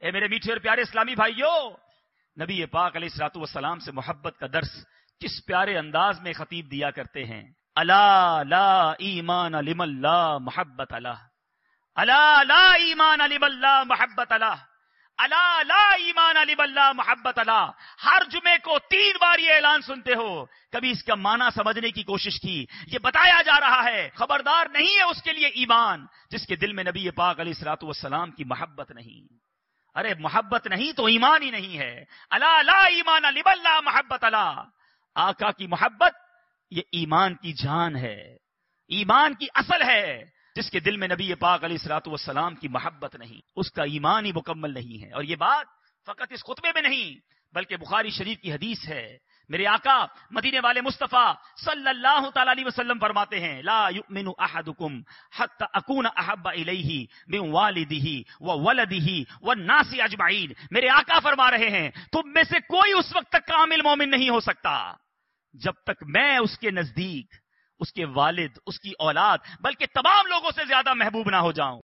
اے میرے میٹھے اور پیارے اسلامی بھائیوں، نبی پاک علیہ الصلوۃ والسلام سے محبت کا درس کس پیارے انداز میں خطیب دیا کرتے ہیں. الا لا ایمان لمن لا محبت له، الا لا ایمان لمن لا محبت له، الا لا ایمان لمن لا محبت له. ہر جمعے کو 3 بار یہ اعلان سنتے ہو، کبھی اس کا معنی سمجھنے کی کوشش کی؟ یہ بتایا جا رہا ہے خبردار نہیں ہے اس کے لیے ایمان جس کے دل میں نبی پاک علیہ الصلوۃ والسلام کی محبت نہیں. ارے محبت نہیں تو ایمان ہی نہیں ہے. الا لا ایمان لمن لا محبت له. آقا کی محبت یہ ایمان کی جان ہے، ایمان کی اصل ہے. جس کے دل میں نبی پاک علیہ الصلوۃ والسلام کی محبت نہیں، اس کا ایمان ہی مکمل نہیں ہے. اور یہ بات فقط اس خطبے میں نہیں بلکہ بخاری شریف کی حدیث ہے. میرے آقا مدینے والے مصطفیٰ صلی اللہ تعالی علیہ وسلم فرماتے ہیں لا یؤمن احدکم حتی اکون احب الیہ من والدہ وولدہ والناس اجمعین. میرے آقا فرما رہے ہیں تم میں سے کوئی اس وقت تک کامل مومن نہیں ہو سکتا جب تک میں اس کے نزدیک اس کے والد، اس کی اولاد، بلکہ تمام لوگوں سے زیادہ محبوب نہ ہو جاؤں.